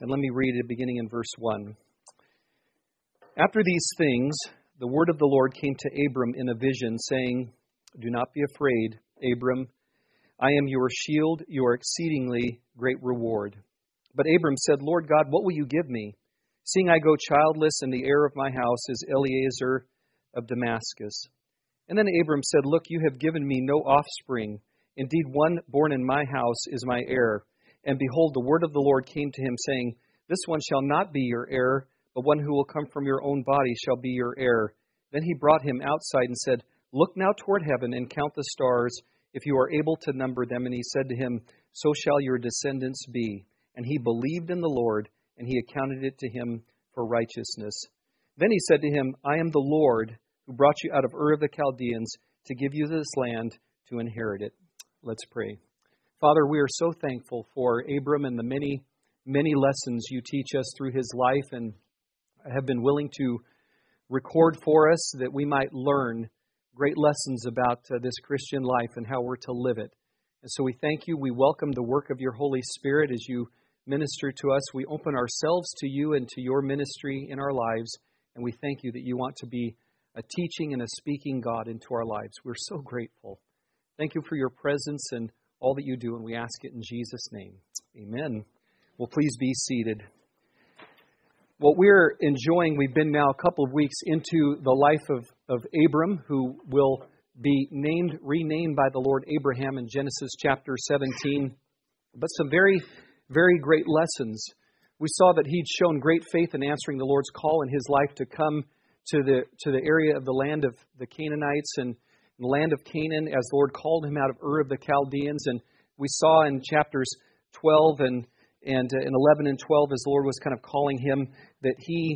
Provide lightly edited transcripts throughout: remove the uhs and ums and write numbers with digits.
And let me read it beginning in verse 1. After these things, the word of the Lord came to Abram in a vision, saying, "Do not be afraid, Abram. I am your shield, your exceedingly great reward." But Abram said, "Lord God, what will you give me, seeing I go childless, and the heir of my house is Eliezer of Damascus?" And then Abram said, "Look, you have given me no offspring. Indeed, one born in my house is my heir." And behold, the word of the Lord came to him, saying, "This one shall not be your heir, but one who will come from your own body shall be your heir." Then he brought him outside and said, "Look now toward heaven and count the stars, if you are able to number them." And he said to him, "So shall your descendants be." And he believed in the Lord, and he accounted it to him for righteousness. Then he said to him, "I am the Lord who brought you out of Ur of the Chaldeans to give you this land to inherit it." Let's pray. Father, we are so thankful for Abram and the many, many lessons you teach us through his life, and have been willing to record for us that we might learn great lessons about this Christian life and how we're to live it. And so we thank you. We welcome the work of your Holy Spirit as you minister to us. We open ourselves to you and to your ministry in our lives, and we thank you that you want to be a teaching and a speaking God into our lives. We're so grateful. Thank you for your presence and all that you do, and we ask it in Jesus' name. Amen. Well, please be seated. What we're enjoying, we've been now a couple of weeks into the life of Abram, who will be renamed by the Lord Abraham in Genesis chapter 17. But some very, very great lessons. We saw that he'd shown great faith in answering the Lord's call in his life to come to the area of the land of the Canaanites and the land of Canaan as the Lord called him out of Ur of the Chaldeans. And we saw in chapters 12 and in 11 and 12, as the Lord was kind of calling him, that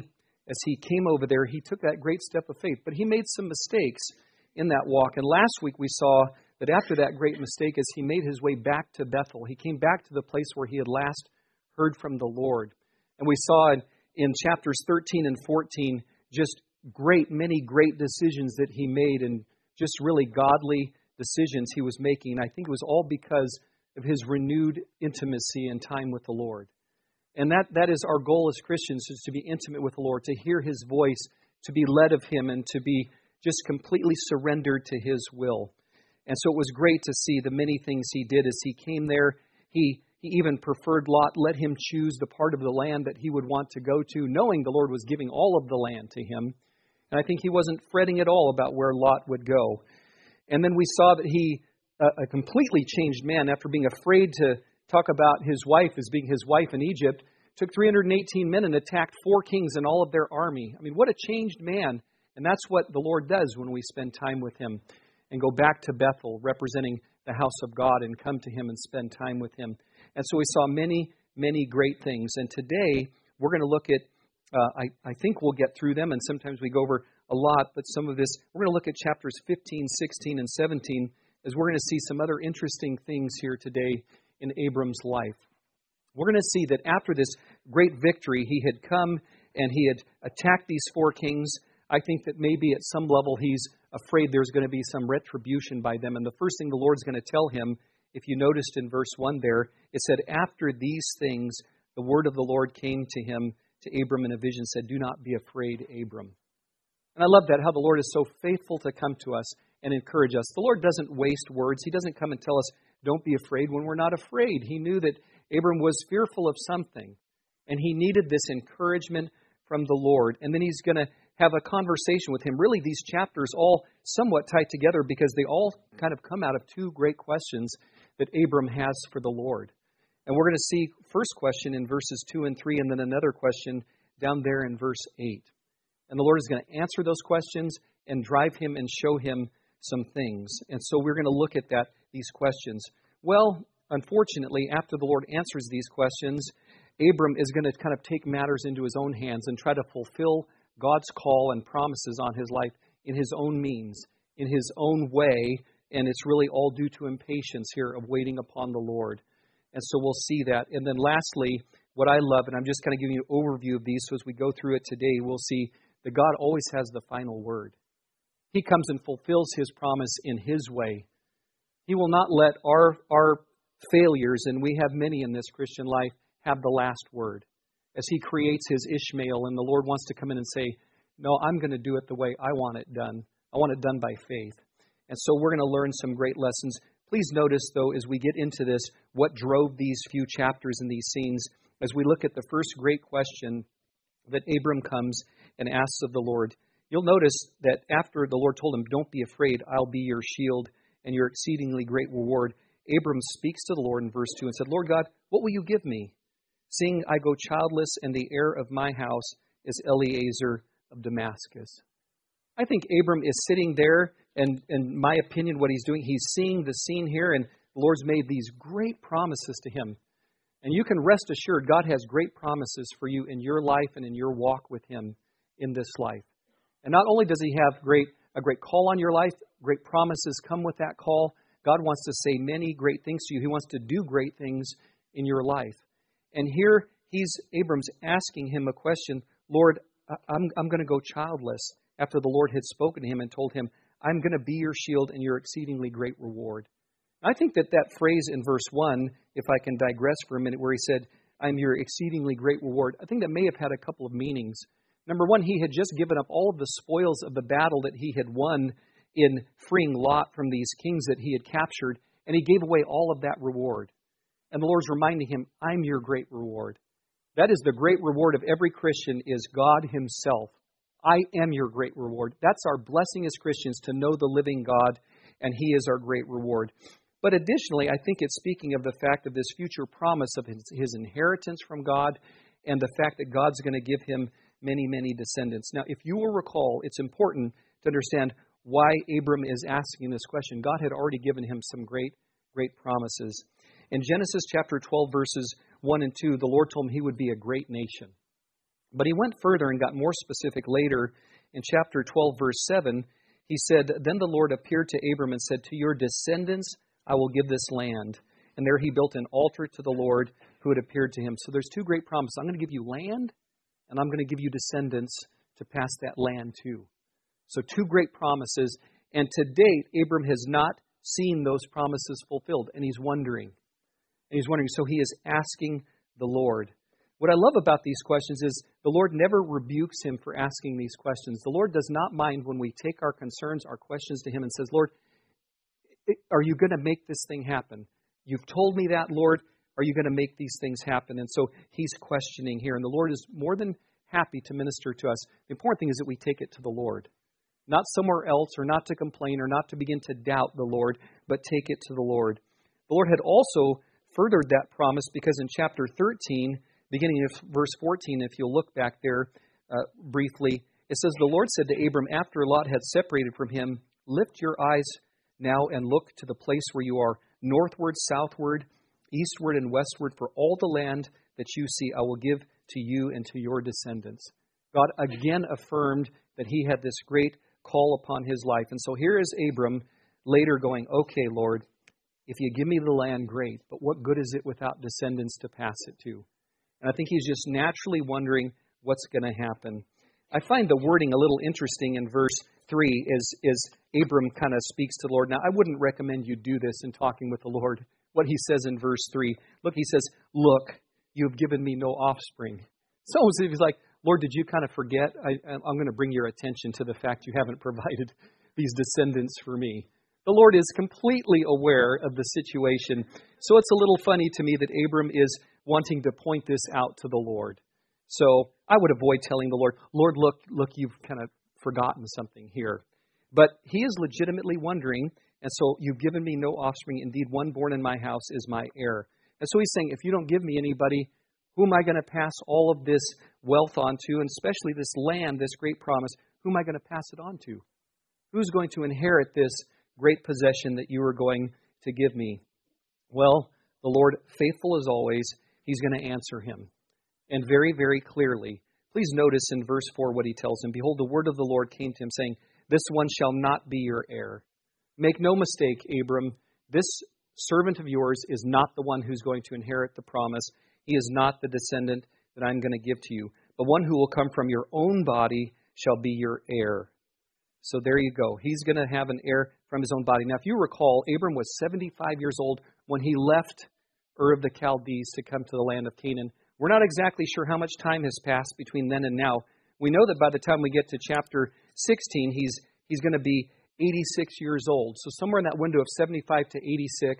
as he came over there, he took that great step of faith. But he made some mistakes in that walk. And last week we saw that after that great mistake, as he made his way back to Bethel, he came back to the place where he had last heard from the Lord. And we saw in chapters 13 and 14 just many great decisions that he made, and just really godly decisions he was making. And I think it was all because of his renewed intimacy and time with the Lord. And that is our goal as Christians, is to be intimate with the Lord, to hear his voice, to be led of him, and to be just completely surrendered to his will. And so it was great to see the many things he did as he came there. He even preferred Lot, let him choose the part of the land that he would want to go to, knowing the Lord was giving all of the land to him. And I think he wasn't fretting at all about where Lot would go. And then we saw that he, a completely changed man, after being afraid to talk about his wife as being his wife in Egypt, took 318 men and attacked 4 kings and all of their army. I mean, what a changed man. And that's what the Lord does when we spend time with him and go back to Bethel, representing the house of God, and come to him and spend time with him. And so we saw many, many great things. And today we're going to look at, I think we'll get through them, and sometimes we go over a lot, but some of this, we're going to look at chapters 15, 16, and 17, as we're going to see some other interesting things here today in Abram's life. We're going to see that after this great victory, he had come and he had attacked these 4 kings. I think that maybe at some level he's afraid there's going to be some retribution by them. And the first thing the Lord's going to tell him, if you noticed in verse 1 there, it said, "After these things, the word of the Lord came to him," to Abram in a vision, said, "Do not be afraid, Abram." And I love that, how the Lord is so faithful to come to us and encourage us. The Lord doesn't waste words. He doesn't come and tell us, don't be afraid, when we're not afraid. He knew that Abram was fearful of something, and he needed this encouragement from the Lord. And then he's going to have a conversation with him. Really, these chapters all somewhat tie together because they all kind of come out of 2 great questions that Abram has for the Lord. And we're going to see first question in verses 2 and 3, and then another question down there in verse 8. And the Lord is going to answer those questions and drive him and show him some things. And so we're going to look at these questions. Well, unfortunately, after the Lord answers these questions, Abram is going to kind of take matters into his own hands and try to fulfill God's call and promises on his life in his own means, in his own way. And it's really all due to impatience here of waiting upon the Lord. And so we'll see that. And then lastly, what I love, and I'm just kind of giving you an overview of these, so as we go through it today, we'll see that God always has the final word. He comes and fulfills his promise in his way. He will not let our failures, and we have many in this Christian life, have the last word. as he creates his Ishmael, and the Lord wants to come in and say, no, I'm going to do it the way I want it done. I want it done by faith. And so we're going to learn some great lessons. Please notice, though, as we get into this, what drove these few chapters and these scenes, as we look at the first great question that Abram comes and asks of the Lord. You'll notice that after the Lord told him, don't be afraid, I'll be your shield and your exceedingly great reward, Abram speaks to the Lord in verse 2 and said, Lord God, what will you give me? Seeing I go childless, and the heir of my house is Eliezer of Damascus. I think Abram is sitting there, and in my opinion, what he's doing, he's seeing the scene here, and the Lord's made these great promises to him. And you can rest assured God has great promises for you in your life and in your walk with Him in this life. And not only does He have a great call on your life, great promises come with that call. God wants to say many great things to you. He wants to do great things in your life. And here Abram's asking Him a question. Lord, I'm going to go childless, after the Lord had spoken to him and told him, I'm going to be your shield and your exceedingly great reward. I think that phrase in verse 1, if I can digress for a minute, where he said, I'm your exceedingly great reward, I think that may have had a couple of meanings. Number one, he had just given up all of the spoils of the battle that he had won in freeing Lot from these kings that he had captured, and he gave away all of that reward. And the Lord's reminding him, I'm your great reward. That is the great reward of every Christian, is God Himself. I am your great reward. That's our blessing as Christians, to know the living God, and He is our great reward. But additionally, I think it's speaking of the fact of this future promise of his inheritance from God, and the fact that God's going to give him many, many descendants. Now, if you will recall, it's important to understand why Abram is asking this question. God had already given him some great, great promises. In Genesis chapter 12, verses 1 and 2, the Lord told him he would be a great nation. But he went further and got more specific later. In chapter 12, verse 7, he said, Then the Lord appeared to Abram and said, To your descendants I will give this land. And there he built an altar to the Lord who had appeared to him. So there's two great promises. I'm going to give you land, and I'm going to give you descendants to pass that land to. So two great promises. And to date, Abram has not seen those promises fulfilled. And he's wondering. So he is asking the Lord. What I love about these questions is the Lord never rebukes him for asking these questions. The Lord does not mind when we take our concerns, our questions to Him and says, Lord, are you going to make this thing happen? You've told me that, Lord. Are you going to make these things happen? And so he's questioning here. And the Lord is more than happy to minister to us. The important thing is that we take it to the Lord. Not somewhere else, or not to complain, or not to begin to doubt the Lord, but take it to the Lord. The Lord had also furthered that promise, because in chapter 13, beginning of verse 14, if you'll look back there briefly, it says, The Lord said to Abram, after Lot had separated from him, Lift your eyes now and look to the place where you are, northward, southward, eastward, and westward, for all the land that you see I will give to you and to your descendants. God again affirmed that He had this great call upon his life. And so here is Abram later going, okay, Lord, if you give me the land, great, but what good is it without descendants to pass it to? And I think he's just naturally wondering what's going to happen. I find the wording a little interesting in verse 3 as Abram kind of speaks to the Lord. Now, I wouldn't recommend you do this in talking with the Lord. What he says in verse 3, look, he says, look, you have given me no offspring. It's almost as if he's like, Lord, did you kind of forget? I'm going to bring your attention to the fact you haven't provided these descendants for me. The Lord is completely aware of the situation. So it's a little funny to me that Abram is wanting to point this out to the Lord. So I would avoid telling the Lord, look, you've kind of forgotten something here. But he is legitimately wondering, and so you've given me no offspring. Indeed, one born in my house is my heir. And so he's saying, if you don't give me anybody, who am I going to pass all of this wealth on to, and especially this land, this great promise, who am I going to pass it on to? Who's going to inherit this great possession that you are going to give me? Well, the Lord, faithful as always, He's going to answer him. And very, very clearly. Please notice in verse 4 what he tells him. Behold, the word of the Lord came to him, saying, this one shall not be your heir. Make no mistake, Abram, this servant of yours is not the one who's going to inherit the promise. He is not the descendant that I'm going to give to you. But one who will come from your own body shall be your heir. So there you go. He's going to have an heir from his own body. Now, if you recall, Abram was 75 years old when he left Ur of the Chaldees to come to the land of Canaan. We're not exactly sure how much time has passed between then and now. We know that by the time we get to chapter 16, he's going to be 86 years old. So somewhere in that window of 75 to 86,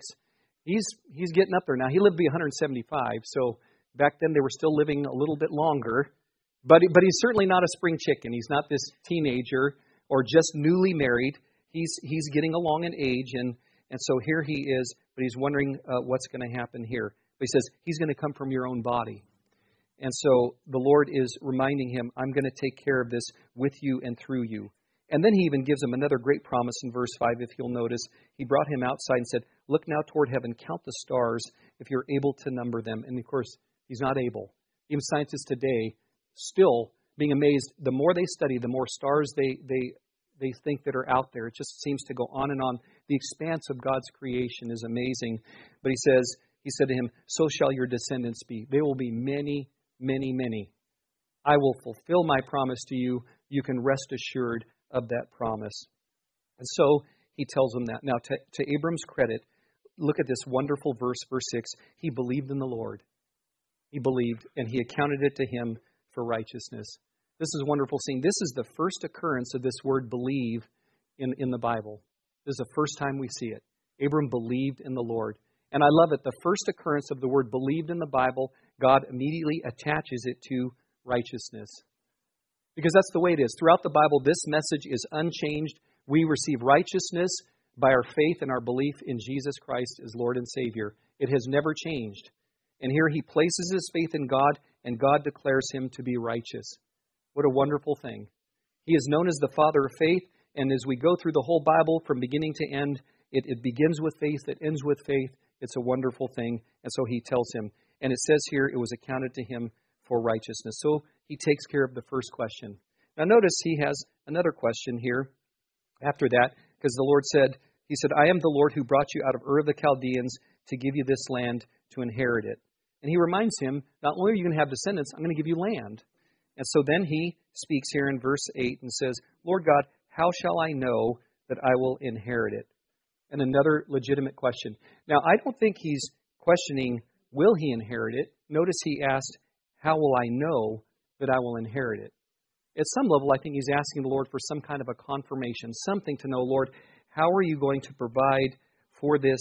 he's getting up there now. He lived to be 175, so back then they were still living a little bit longer. But he's certainly not a spring chicken. He's not this teenager or just newly married. He's getting along in age, and so here he is, but he's wondering what's going to happen here. But he says, he's going to come from your own body. And so the Lord is reminding him, I'm going to take care of this with you and through you. And then he even gives him another great promise in verse 5, if you'll notice. He brought him outside and said, look now toward heaven, count the stars, if you're able to number them. And of course, he's not able. Even scientists today still being amazed. The more they study, the more stars they think that are out there. It just seems to go on and on. The expanse of God's creation is amazing. But he said to him, so shall your descendants be. They will be many, many, many. I will fulfill my promise to you. You can rest assured of that promise. And so he tells him that. Now, to Abram's credit, look at this wonderful verse 6. He believed in the Lord. He believed, and he accounted it to him for righteousness. This is wonderful seeing. This is the first occurrence of this word believe in the Bible. This is the first time we see it. Abram believed in the Lord. And I love it. The first occurrence of the word believed in the Bible, God immediately attaches it to righteousness. Because that's the way it is. Throughout the Bible, this message is unchanged. We receive righteousness by our faith and our belief in Jesus Christ as Lord and Savior. It has never changed. And here he places his faith in God, and God declares him to be righteous. What a wonderful thing. He is known as the Father of faith, and as we go through the whole Bible from beginning to end, it begins with faith, it ends with faith. It's a wonderful thing. And so he tells him. And it says here, it was accounted to him for righteousness. So he takes care of the first question. Now notice he has another question here after that, because the Lord said, he said, I am the Lord who brought you out of Ur of the Chaldeans to give you this land to inherit it. And he reminds him, not only are you going to have descendants, I'm going to give you land. And so then he speaks here in verse 8 and says, Lord God, how shall I know that I will inherit it? And another legitimate question. Now, I don't think he's questioning, will he inherit it? Notice he asked, how will I know that I will inherit it? At some level, I think he's asking the Lord for some kind of a confirmation, something to know, Lord, how are you going to provide for this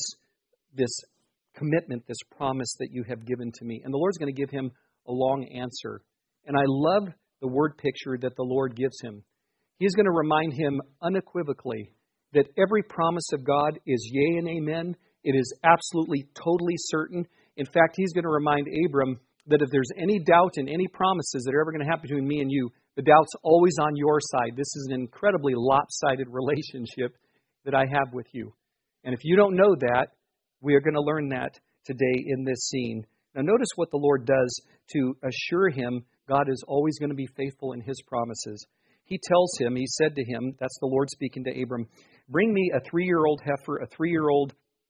commitment, this promise that you have given to me? And the Lord's going to give him a long answer. And I love the word picture that the Lord gives him. He's going to remind him unequivocally that every promise of God is yea and amen. It is absolutely, totally certain. In fact, he's going to remind Abram that if there's any doubt in any promises that are ever going to happen between me and you, the doubt's always on your side. This is an incredibly lopsided relationship that I have with you. And if you don't know that, we are going to learn that today in this scene. Now notice what the Lord does to assure him God is always going to be faithful in his promises. He tells him, he said to him, that's the Lord speaking to Abram, bring me a 3-year-old heifer, a 3-year-old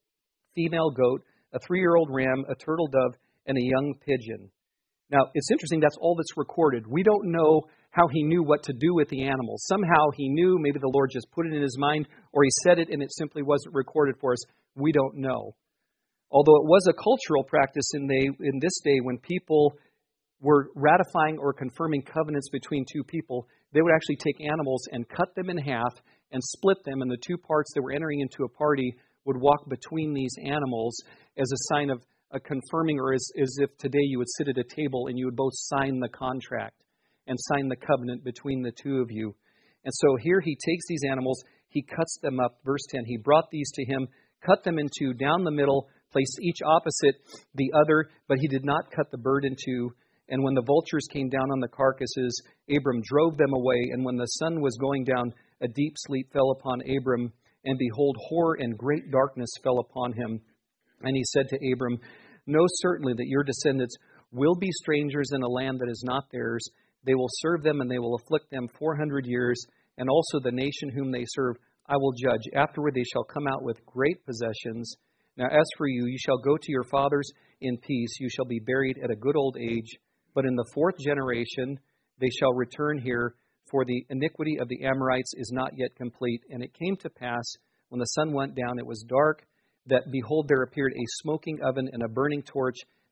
female goat, a 3-year-old ram, a turtle dove, and a young pigeon. Now, it's interesting, that's all that's recorded. We don't know how he knew what to do with the animals. Somehow he knew, maybe the Lord just put it in his mind, or he said it and it simply wasn't recorded for us. We don't know. Although it was a cultural practice in this day when people were ratifying or confirming covenants between two people, they would actually take animals and cut them in half and split them, and the two parts that were entering into a party would walk between these animals as a sign of a confirming, or as if today you would sit at a table and you would both sign the contract and sign the covenant between the two of you. And so here he takes these animals, he cuts them up. Verse 10, he brought these to him, cut them in two down the middle, placed each opposite the other, but he did not cut the bird in two. And when the vultures came down on the carcasses, Abram drove them away. And when the sun was going down, a deep sleep fell upon Abram. And behold, horror and great darkness fell upon him. And he said to Abram, know certainly that your descendants will be strangers in a land that is not theirs. They will serve them and they will afflict them 400 years. And also the nation whom they serve I will judge. Afterward they shall come out with great possessions. Now as for you, you shall go to your fathers in peace. You shall be buried at a good old age. But in the 4th generation they shall return here, for the iniquity of the Amorites is not yet complete. And it came to pass, when the sun went down, it was dark, that behold, there appeared a smoking oven and a burning torch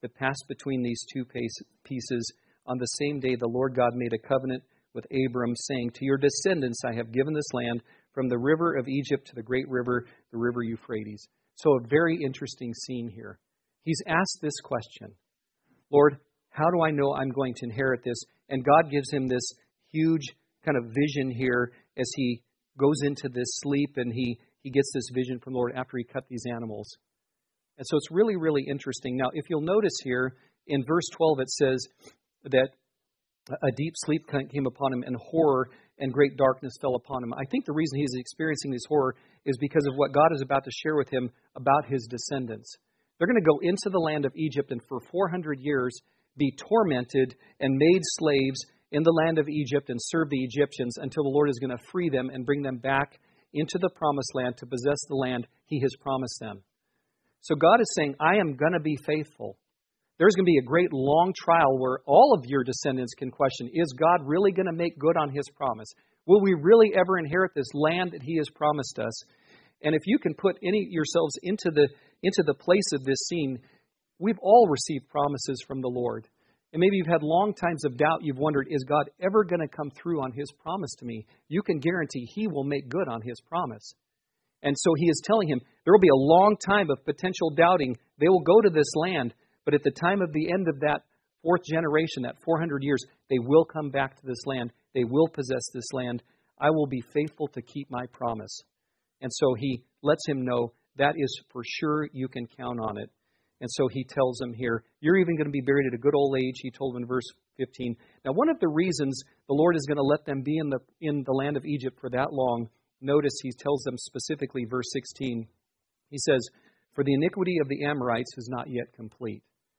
that passed between these two pieces. On the same day, the Lord God made a covenant with Abram, saying, to your descendants I have given this land, from the river of Egypt to the great river, the river Euphrates. So a very interesting scene here. He's asked this question, Lord, how do I know I'm going to inherit this? And God gives him this huge kind of vision here as he goes into this sleep, and he gets this vision from the Lord after he cut these animals. And so it's really, really interesting. Now, if you'll notice here, in verse 12 it says that a deep sleep came upon him, and horror and great darkness fell upon him. I think the reason he's experiencing this horror is because of what God is about to share with him about his descendants. They're going to go into the land of Egypt and for 400 years be tormented and made slaves in the land of Egypt and serve the Egyptians until the Lord is going to free them and bring them back into the promised land to possess the land he has promised them. So God is saying, I am going to be faithful. There's going to be a great long trial where all of your descendants can question, is God really going to make good on his promise? Will we really ever inherit this land that he has promised us? And if you can put yourselves into the place of this scene, we've all received promises from the Lord. And maybe you've had long times of doubt. You've wondered, is God ever going to come through on his promise to me? You can guarantee he will make good on his promise. And so he is telling him, there will be a long time of potential doubting. They will go to this land, but at the time of the end of that fourth generation, that 400 years, they will come back to this land. They will possess this land. I will be faithful to keep my promise. And so he lets him know that is for sure, you can count on it. And so he tells him here, you're even going to be buried at a good old age, he told him in verse 15. Now, one of the reasons the Lord is going to let them be in the land of Egypt for that long, notice he tells them specifically, verse 16, he says, for the iniquity of the Amorites is not yet complete.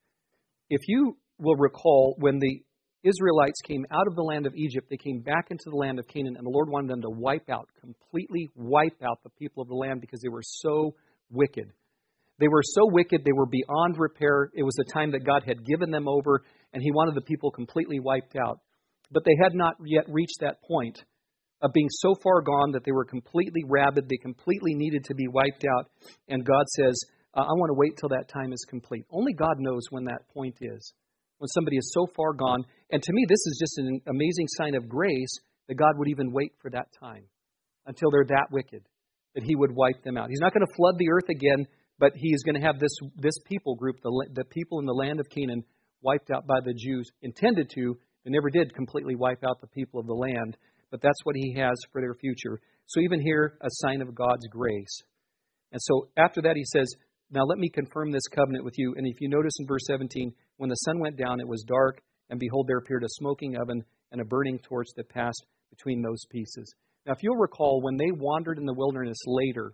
If you will recall, when the Israelites came out of the land of Egypt, they came back into the land of Canaan, and the Lord wanted them to completely wipe out the people of the land because they were so wicked. They were so wicked, they were beyond repair. It was the time that God had given them over, and he wanted the people completely wiped out. But they had not yet reached that point of being so far gone that they were completely rabid. They completely needed to be wiped out. And God says, I want to wait till that time is complete. Only God knows when that point is, when somebody is so far gone. And to me, this is just an amazing sign of grace that God would even wait for that time until they're that wicked, that he would wipe them out. He's not going to flood the earth again, but he is going to have this people group, the people in the land of Canaan, wiped out by the Jews. Intended to, they never did completely wipe out the people of the land, but that's what he has for their future. So even here, a sign of God's grace. And so after that, he says, now let me confirm this covenant with you. And if you notice in verse 17, when the sun went down, it was dark, and behold, there appeared a smoking oven and a burning torch that passed between those pieces. Now, if you'll recall, when they wandered in the wilderness later,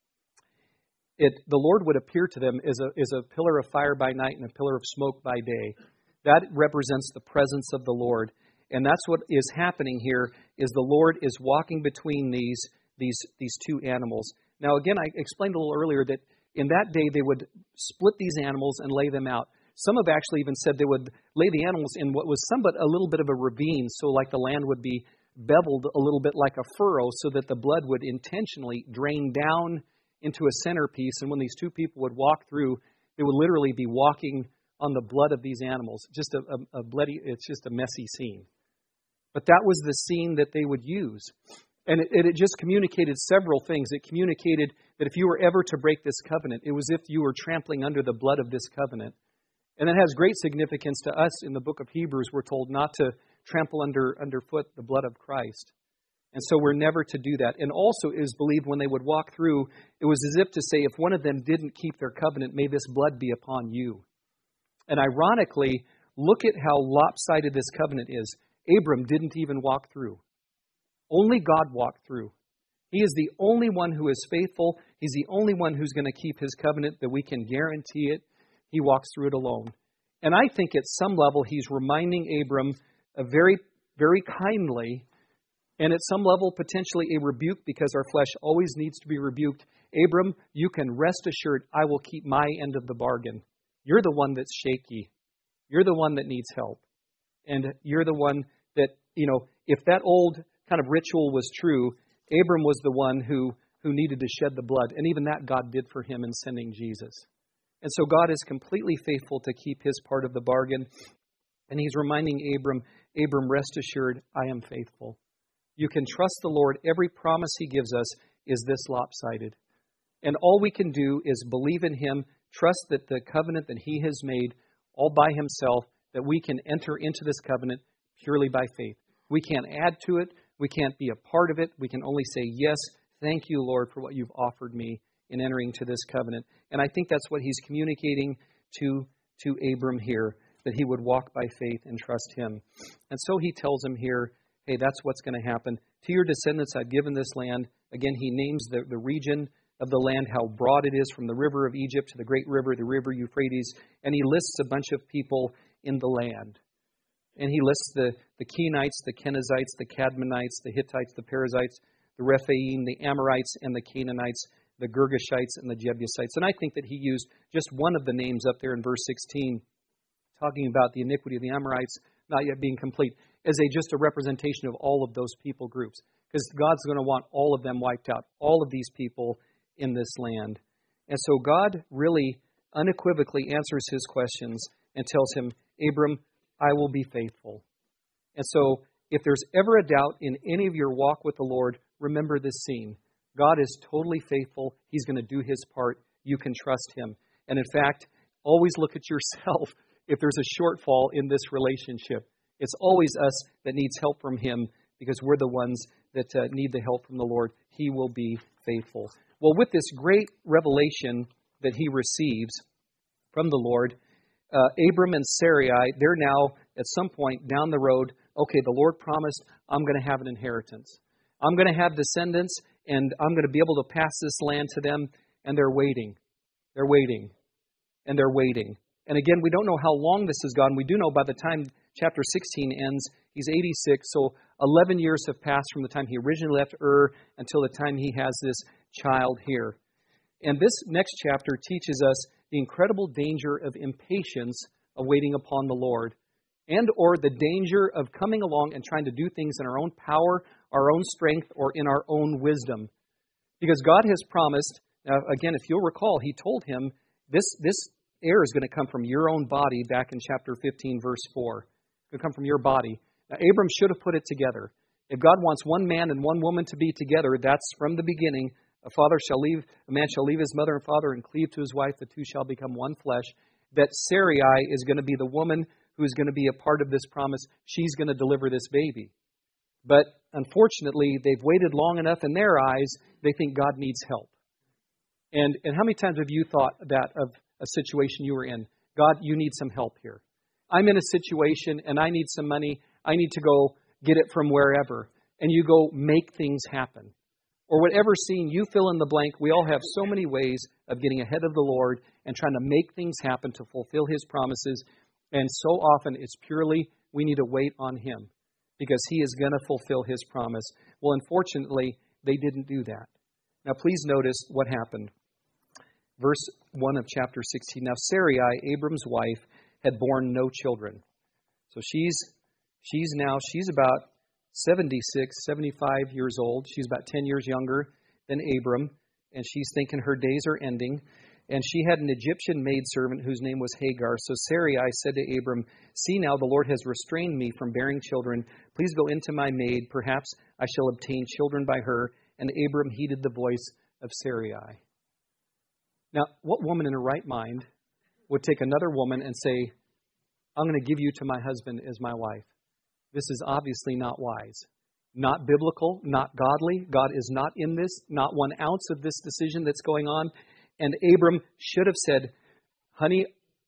the Lord would appear to them as a pillar of fire by night and a pillar of smoke by day. That represents the presence of the Lord. And that's what is happening here, is the Lord is walking between these two animals. Now, again, I explained a little earlier that in that day they would split these animals and lay them out. Some have actually even said they would lay the animals in what was somewhat a little bit of a ravine, so like the land would be beveled a little bit like a furrow, so that the blood would intentionally drain down into a centerpiece. And when these two people would walk through, they would literally be walking on the blood of these animals. Just a bloody, it's just a messy scene. But that was the scene that they would use. And it just communicated several things. It communicated that if you were ever to break this covenant, it was if you were trampling under the blood of this covenant. And it has great significance to us in the book of Hebrews. We're told not to trample underfoot the blood of Christ. And so we're never to do that. And also it is believed when they would walk through, it was as if to say, if one of them didn't keep their covenant, may this blood be upon you. And ironically, look at how lopsided this covenant is. Abram didn't even walk through. Only God walked through. He is the only one who is faithful. He's the only one who's going to keep his covenant, that we can guarantee it. He walks through it alone. And I think at some level he's reminding Abram very, very kindly, and at some level potentially a rebuke, because our flesh always needs to be rebuked. Abram, you can rest assured I will keep my end of the bargain. You're the one that's shaky. You're the one that needs help. And you're the one that, if that old kind of ritual was true, Abram was the one who needed to shed the blood. And even that God did for him in sending Jesus. And so God is completely faithful to keep his part of the bargain. And he's reminding Abram, rest assured, I am faithful. You can trust the Lord. Every promise he gives us is this lopsided. And all we can do is believe in him, trust that the covenant that he has made all by himself, that we can enter into this covenant purely by faith. We can't add to it. We can't be a part of it. We can only say, yes, thank you, Lord, for what you've offered me in entering to this covenant. And I think that's what he's communicating to Abram here, that he would walk by faith and trust him. And so he tells him here, hey, that's what's going to happen. To your descendants I've given this land. Again, he names the region of the land, how broad it is from the river of Egypt to the great river, the river Euphrates. And he lists a bunch of people in the land. And he lists the Kenites, the Kenizzites, the Cadmonites, the Hittites, the Perizzites, the Rephaim, the Amorites, and the Canaanites, the Girgashites, and the Jebusites. And I think that he used just one of the names up there in verse 16, talking about the iniquity of the Amorites not yet being complete, as just a representation of all of those people groups. Because God's going to want all of them wiped out, all of these people in this land. And so God really unequivocally answers his questions and tells him, Abram, I will be faithful. And so if there's ever a doubt in any of your walk with the Lord, remember this scene. God is totally faithful. He's going to do his part. You can trust him. And in fact, always look at yourself if there's a shortfall in this relationship. It's always us that needs help from him, because we're the ones that need the help from the Lord. He will be faithful. Well, with this great revelation that he receives from the Lord, Abram and Sarai, they're now at some point down the road, okay, the Lord promised I'm going to have an inheritance. I'm going to have descendants, and I'm going to be able to pass this land to them, and they're waiting. They're waiting. And they're waiting. And again, we don't know how long this has gone. We do know by the time chapter 16 ends, he's 86, so 11 years have passed from the time he originally left Ur until the time he has this child here. And this next chapter teaches us the incredible danger of impatience of waiting upon the Lord, and or the danger of coming along and trying to do things in our own power, our own strength, or in our own wisdom. Because God has promised, now again, if you'll recall, he told him, this heir is going to come from your own body back in chapter 15, verse 4. It's going to come from your body. Now, Abram should have put it together. If God wants one man and one woman to be together, that's from the beginning. A man shall leave his mother and father and cleave to his wife. The two shall become one flesh. That Sarai is going to be the woman who is going to be a part of this promise. She's going to deliver this baby. But unfortunately, they've waited long enough in their eyes. They think God needs help. And how many times have you thought that of a situation you were in? God, you need some help here. I'm in a situation and I need some money. I need to go get it from wherever. And you go make things happen. Or whatever scene, you fill in the blank. We all have so many ways of getting ahead of the Lord and trying to make things happen to fulfill his promises. And so often it's purely we need to wait on him because he is going to fulfill his promise. Well, unfortunately, they didn't do that. Now, please notice what happened. Verse 1 of chapter 16. Now, Sarai, Abram's wife, had borne no children. So she's about 76, 75 years old. She's about 10 years younger than Abram, and she's thinking her days are ending. And she had an Egyptian maidservant whose name was Hagar. So Sarai said to Abram, see now, the Lord has restrained me from bearing children. Please go into my maid. Perhaps I shall obtain children by her. And Abram heeded the voice of Sarai. Now, what woman in her right mind would take another woman and say, I'm going to give you to my husband as my wife? This is obviously not wise, not biblical, not godly. God is not in this, not 1 ounce of this decision that's going on. And Abram should have said, honey,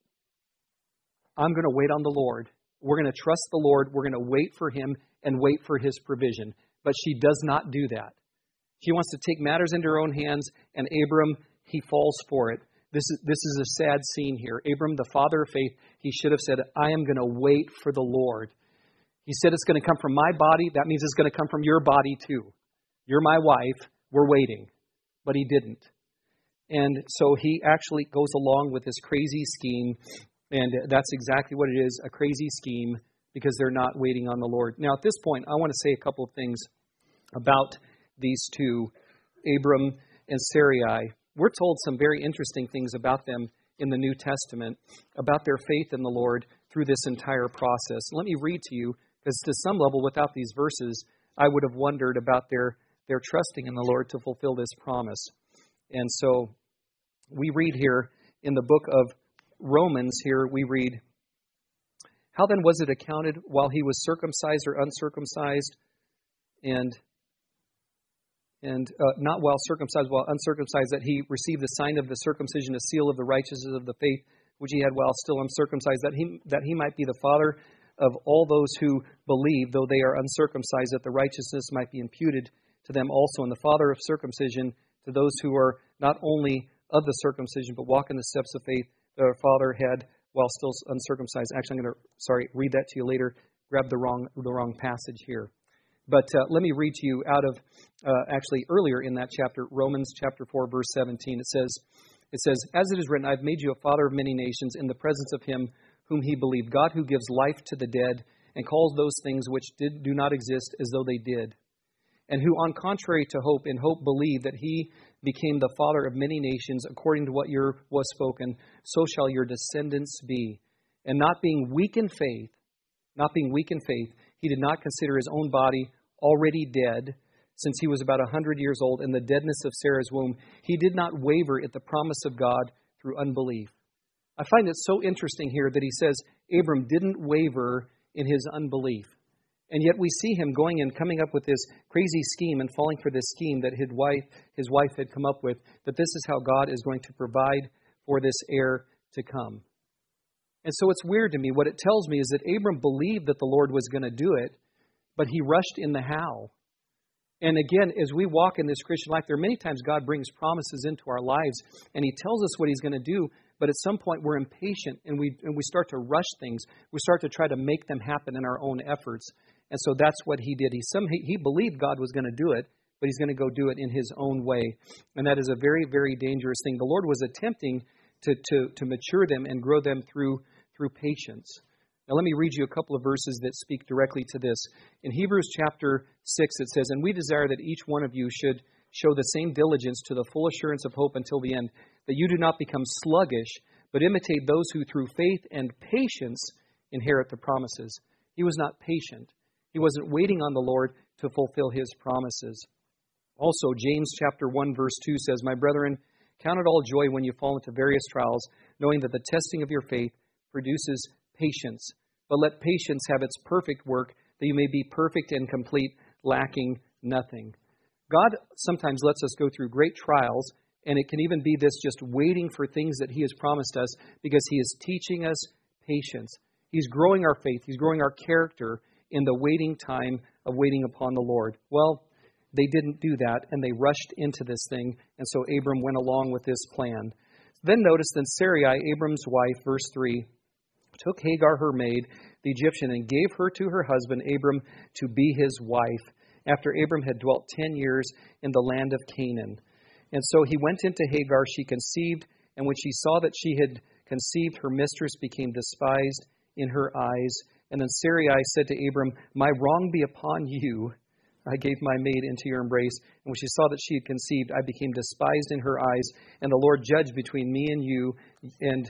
I'm going to wait on the Lord. We're going to trust the Lord. We're going to wait for him and wait for his provision. But she does not do that. She wants to take matters into her own hands, and Abram, he falls for it. This is a sad scene here. Abram, the father of faith, he should have said, I am going to wait for the Lord. He said it's going to come from my body. That means it's going to come from your body too. You're my wife. We're waiting. But he didn't. And so he actually goes along with this crazy scheme. And that's exactly what it is, a crazy scheme, because they're not waiting on the Lord. Now, at this point, I want to say a couple of things about these two, Abram and Sarai. We're told some very interesting things about them in the New Testament about their faith in the Lord through this entire process. Let me read to you, because to some level, without these verses, I would have wondered about their trusting in the Lord to fulfill this promise. And so we read here in the book of Romans here, we read, "How then was it accounted while he was circumcised or uncircumcised? And not while circumcised, while uncircumcised, that he received the sign of the circumcision, a seal of the righteousness of the faith, which he had while still uncircumcised, that he might be the father of all those who believe, though they are uncircumcised, that the righteousness might be imputed to them also, and the father of circumcision to those who are not only of the circumcision, but walk in the steps of faith that our father had while still uncircumcised." Actually, I'm going to, read that to you later. Grab the wrong passage here. But let me read to you out of, actually earlier in that chapter, Romans chapter 4, verse 17. It says, "As it is written, I've made you a father of many nations in the presence of him whom he believed, God who gives life to the dead and calls those things which do not exist as though they did. And who, on contrary to hope, in hope believed that he became the father of many nations, according to what was spoken, so shall your descendants be. And not being weak in faith, he did not consider his own body already dead, since he was about 100 years old, in the deadness of Sarah's womb. He did not waver at the promise of God through unbelief." I find it so interesting here that he says Abram didn't waver in his unbelief. And yet we see him going and coming up with this crazy scheme and falling for this scheme that his wife had come up with, that this is how God is going to provide for this heir to come. And so it's weird to me. What it tells me is that Abram believed that the Lord was going to do it, but he rushed in the how. And again, as we walk in this Christian life, there are many times God brings promises into our lives, and he tells us what he's going to do, but at some point we're impatient, and we start to rush things. We start to try to make them happen in our own efforts. And so that's what he did. He believed God was going to do it, but he's going to go do it in his own way. And that is a very, very dangerous thing. The Lord was attempting to mature them and grow them through patience. Now let me read you a couple of verses that speak directly to this. In Hebrews chapter 6 it says, "And we desire that each one of you should show the same diligence to the full assurance of hope until the end, that you do not become sluggish, but imitate those who through faith and patience inherit the promises." He was not patient. He wasn't waiting on the Lord to fulfill his promises. Also, James chapter 1 verse 2 says, "My brethren, count it all joy when you fall into various trials, knowing that the testing of your faith produces patience. But let patience have its perfect work, that you may be perfect and complete, lacking nothing." God sometimes lets us go through great trials, and it can even be this just waiting for things that he has promised us, because he is teaching us patience. He's growing our faith. He's growing our character in the waiting time of waiting upon the Lord. Well, they didn't do that, and they rushed into this thing, and so Abram went along with this plan. Then notice that Sarai, Abram's wife, verse 3, took Hagar, her maid, the Egyptian, and gave her to her husband Abram to be his wife, after Abram had dwelt 10 years in the land of Canaan. And so he went into Hagar, she conceived, and when she saw that she had conceived, her mistress became despised in her eyes. And then Sarai said to Abram, "My wrong be upon you. I gave my maid into your embrace. And when she saw that she had conceived, I became despised in her eyes. And the Lord judged between me and you." And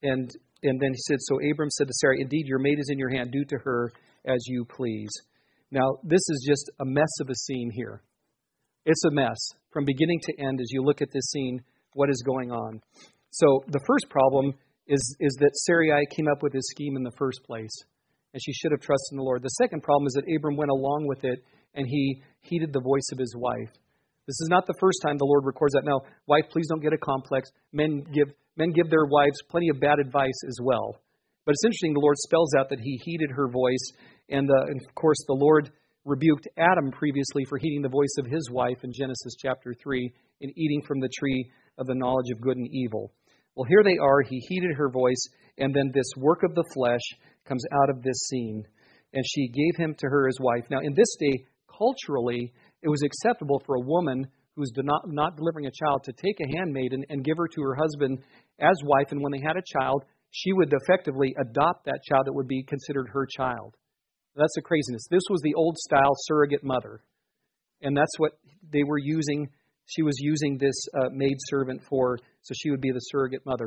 then he said, so Abram said to Sarai, "Indeed, your maid is in your hand. Do to her as you please." Now, this is just a mess of a scene here. It's a mess from beginning to end as you look at this scene, what is going on. So the first problem is that Sarai came up with this scheme in the first place, and she should have trusted in the Lord. The second problem is that Abram went along with it, and he heeded the voice of his wife. This is not the first time the Lord records that. Now, wife, please don't get a complex. Men give their wives plenty of bad advice as well. But it's interesting, the Lord spells out that he heeded her voice. And of course, the Lord rebuked Adam previously for heeding the voice of his wife in Genesis chapter 3 in eating from the tree of the knowledge of good and evil. Well, here they are. He heeded her voice. And then this work of the flesh comes out of this scene. And she gave him to her as wife. Now, in this day, culturally, it was acceptable for a woman who's not delivering a child to take a handmaid and give her to her husband as wife. And when they had a child, she would effectively adopt that child that would be considered her child. That's the craziness. This was the old style surrogate mother. And that's what they were using. She was using this maid servant for, so she would be the surrogate mother.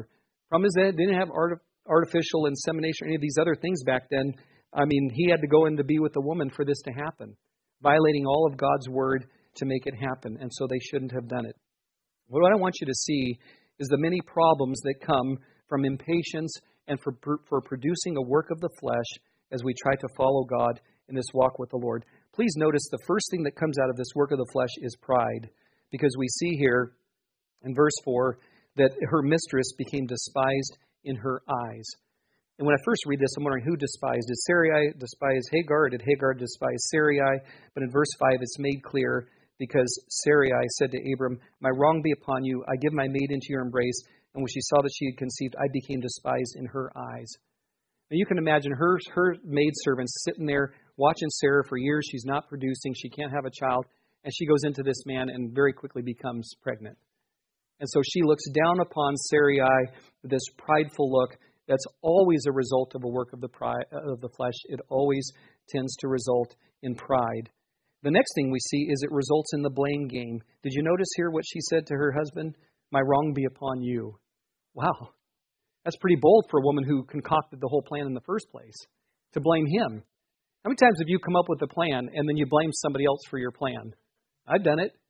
Problem is that they didn't have artificial insemination or any of these other things back then. I mean, he had to go in to be with a woman for this to happen, violating all of God's word to make it happen, and so they shouldn't have done it. What I want you to see is the many problems that come from impatience and for producing a work of the flesh as we try to follow God in this walk with the Lord. Please notice the first thing that comes out of this work of the flesh is pride, because we see here in verse 4 that her mistress became despised in her eyes. And when I first read this, I'm wondering who despised. Did Sarai despise Hagar, or did Hagar despise Sarai? But in verse 5, it's made clear, because Sarai said to Abram, "My wrong be upon you. I give my maid into your embrace." And when she saw that she had conceived, I became despised in her eyes. Now you can imagine her maidservant sitting there watching Sarah for years. She's not producing. She can't have a child. And she goes into this man and very quickly becomes pregnant. And so she looks down upon Sarai with this prideful look. That's always a result of a work of the flesh. It always tends to result in pride. The next thing we see is it results in the blame game. Did you notice here what she said to her husband? "My wrong be upon you." Wow. That's pretty bold for a woman who concocted the whole plan in the first place, to blame him. How many times have you come up with a plan and then you blame somebody else for your plan? I've done it.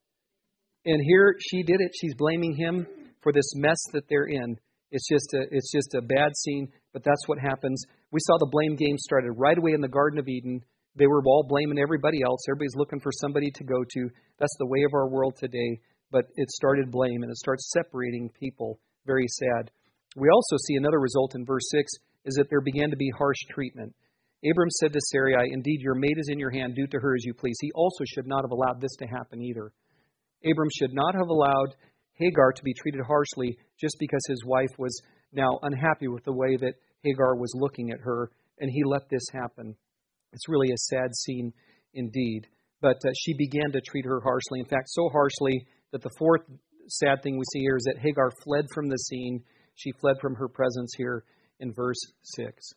And here she did it. She's blaming him for this mess that they're in. It's just a bad scene, but that's what happens. We saw the blame game started right away in the Garden of Eden. They were all blaming everybody else. Everybody's looking for somebody to go to. That's the way of our world today. But it started blame, and it starts separating people. Very sad. We also see another result in verse 6 is that there began to be harsh treatment. Abram said to Sarai, "Indeed, your maid is in your hand. Do to her as you please." He also should not have allowed this to happen either. Abram should not have allowed Hagar to be treated harshly just because his wife was now unhappy with the way that Hagar was looking at her, and he let this happen. It's really a sad scene indeed. But she began to treat her harshly. In fact, so harshly that the fourth sad thing we see here is that Hagar fled from the scene. She fled from her presence here in verse 6.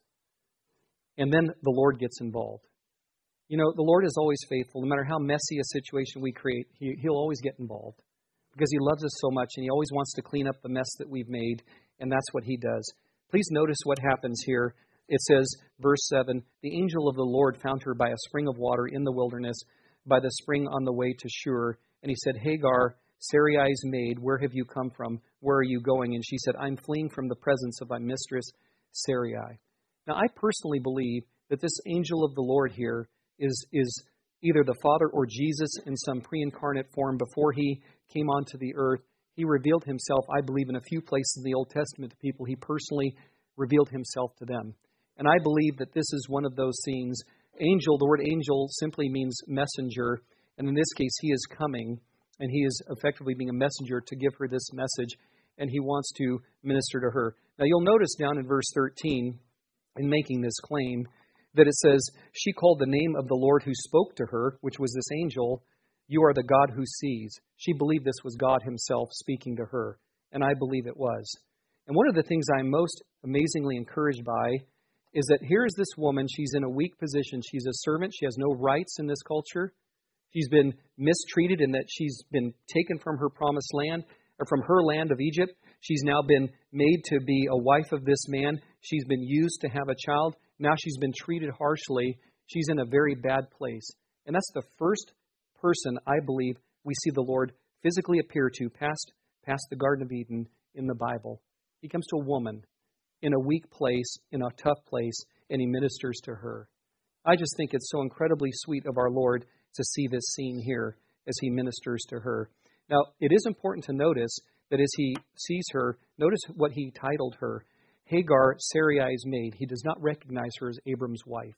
And then the Lord gets involved. You know, the Lord is always faithful. No matter how messy a situation we create, He'll always get involved, because He loves us so much, and He always wants to clean up the mess that we've made, and that's what He does. Please notice what happens here. It says, verse 7, "The angel of the Lord found her by a spring of water in the wilderness, by the spring on the way to Shur. And he said, 'Hagar, Sarai's maid, where have you come from? Where are you going?' And she said, 'I'm fleeing from the presence of my mistress Sarai.'" Now, I personally believe that this angel of the Lord here is either the Father or Jesus in some pre-incarnate form. Before He came onto the earth, He revealed Himself, I believe, in a few places in the Old Testament to people. He personally revealed Himself to them. And I believe that this is one of those scenes. Angel, the word angel simply means messenger. And in this case, he is coming, and he is effectively being a messenger to give her this message, and he wants to minister to her. Now, you'll notice down in verse 13, in making this claim, that it says, "She called the name of the Lord who spoke to her," which was this angel, "You are the God who sees." She believed this was God Himself speaking to her, and I believe it was. And one of the things I'm most amazingly encouraged by is that here is this woman. She's in a weak position. She's a servant. She has no rights in this culture. She's been mistreated in that she's been taken from her promised land, or from her land of Egypt. She's now been made to be a wife of this man. She's been used to have a child. Now she's been treated harshly. She's in a very bad place. And that's the first person, I believe, we see the Lord physically appear to past the Garden of Eden in the Bible. He comes to a woman in a weak place, in a tough place, and He ministers to her. I just think it's so incredibly sweet of our Lord to see this scene here as He ministers to her. Now, it is important to notice that as He sees her, notice what He titled her, Hagar, Sarai's maid. He does not recognize her as Abram's wife.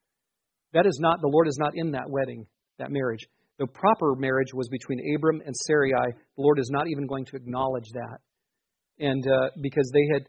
That is not, the Lord is not in that wedding, that marriage. The proper marriage was between Abram and Sarai. The Lord is not even going to acknowledge that. And because they had,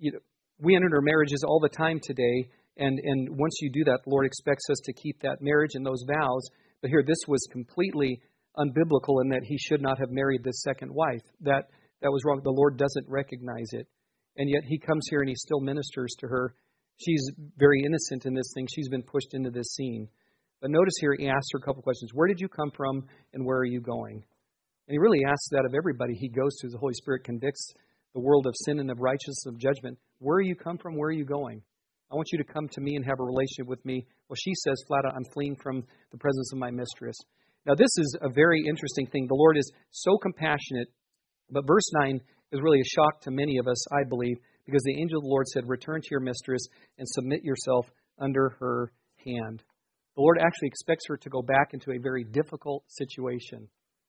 we enter marriages all the time today, and once you do that, the Lord expects us to keep that marriage and those vows. But here, this was completely unbiblical in that he should not have married this second wife. That was wrong. The Lord doesn't recognize it. And yet He comes here and He still ministers to her. She's very innocent in this thing. She's been pushed into this scene. But notice here, He asks her a couple questions. Where did you come from, and where are you going? And He really asks that of everybody He goes to. The Holy Spirit convicts the world of sin and of righteousness, of judgment. Where you come from, where are you going? I want you to come to me and have a relationship with me. Well, she says flat out, I'm fleeing from the presence of my mistress. Now, this is a very interesting thing. The Lord is so compassionate, but verse 9 is really a shock to many of us, I believe, because the angel of the Lord said, return to your mistress and submit yourself under her hand. The Lord actually expects her to go back into a very difficult situation.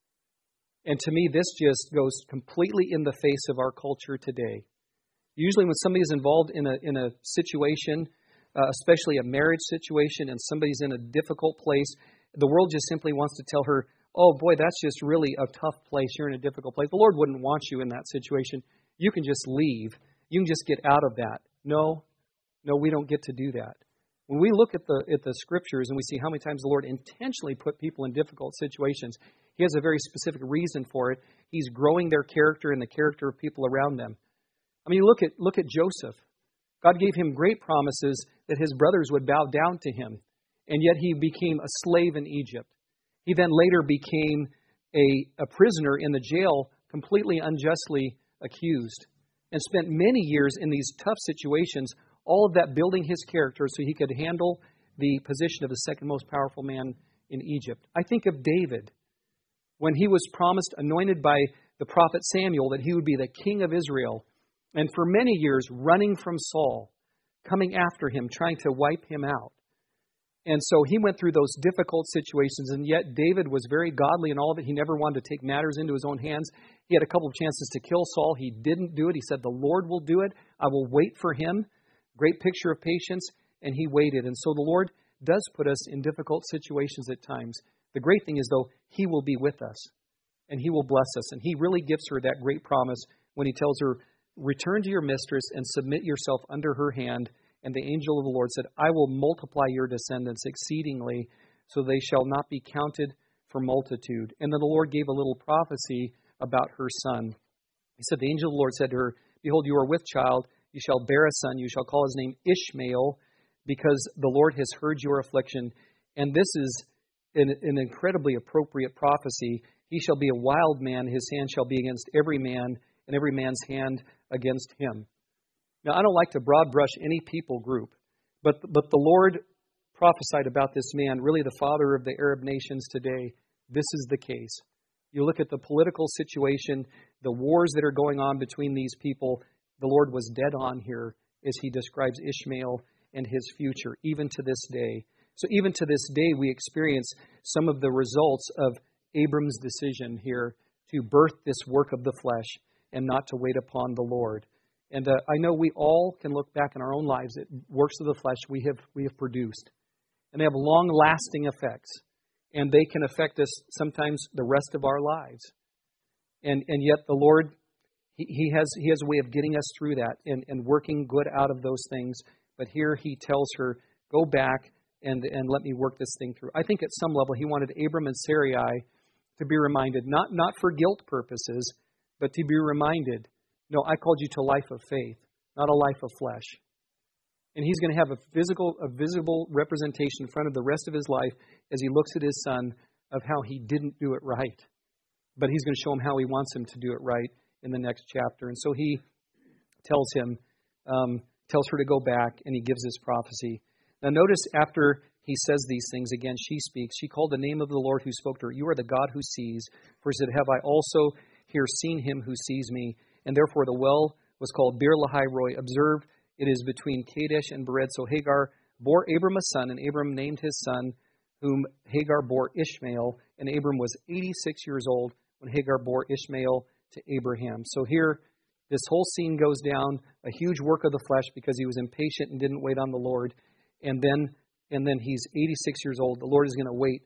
And to me, this just goes completely in the face of our culture today. Usually when somebody is involved in a situation, especially a marriage situation, and somebody's in a difficult place, the world just simply wants to tell her, oh boy, that's just really a tough place. You're in a difficult place. The Lord wouldn't want you in that situation. You can just leave. You can just get out of that. No, we don't get to do that. When we look at the Scriptures and we see how many times the Lord intentionally put people in difficult situations, He has a very specific reason for it. He's growing their character and the character of people around them. I mean, look at Joseph. God gave him great promises that his brothers would bow down to him, and yet he became a slave in Egypt. He then later became a prisoner in the jail, completely unjustly accused, and spent many years in these tough situations, all of that building his character so he could handle the position of the second most powerful man in Egypt. I think of David, when he was promised, anointed by the prophet Samuel, that he would be the king of Israel, and for many years running from Saul, coming after him, trying to wipe him out. And so he went through those difficult situations, and yet David was very godly in all of it. He never wanted to take matters into his own hands. He had a couple of chances to kill Saul. He didn't do it. He said, the Lord will do it. I will wait for him. Great picture of patience, and he waited. And so the Lord does put us in difficult situations at times. The great thing is, though, He will be with us, and He will bless us. And He really gives her that great promise when He tells her, return to your mistress and submit yourself under her hand. And the angel of the Lord said, I will multiply your descendants exceedingly, so they shall not be counted for multitude. And then the Lord gave a little prophecy about her son. He said, the angel of the Lord said to her, behold, you are with child. You shall bear a son. You shall call his name Ishmael, because the Lord has heard your affliction. And this is an incredibly appropriate prophecy. He shall be a wild man. His hand shall be against every man, and every man's hand against him. Now, I don't like to broad brush any people group, but the Lord prophesied about this man, really the father of the Arab nations today. This is the case. You look at the political situation, the wars that are going on between these people, the Lord was dead on here as He describes Ishmael and his future, even to this day. So even to this day, we experience some of the results of Abram's decision here to birth this work of the flesh and not to wait upon the Lord. And I know we all can look back in our own lives at works of the flesh we have produced. And they have long-lasting effects. And they can affect us sometimes the rest of our lives. And yet the Lord, He has a way of getting us through that and working good out of those things. But here He tells her, go back and let me work this thing through. I think at some level He wanted Abram and Sarai to be reminded, not for guilt purposes, but to be reminded, no, I called you to a life of faith, not a life of flesh. And He's going to have a visible representation in front of the rest of his life as he looks at his son of how he didn't do it right. But He's going to show him how He wants him to do it right in the next chapter. And so He tells her to go back, and He gives this prophecy. Now notice after He says these things, again, she speaks. She called the name of the Lord who spoke to her. You are the God who sees. For He said, have I also here seen Him who sees me? And therefore the well was called Beer Lahai Roi. Observe, it is between Kadesh and Bered. So Hagar bore Abram a son, and Abram named his son, whom Hagar bore Ishmael. And Abram was 86 years old when Hagar bore Ishmael to Abraham. So here, this whole scene goes down, a huge work of the flesh because he was impatient and didn't wait on the Lord. And then he's 86 years old. The Lord is going to wait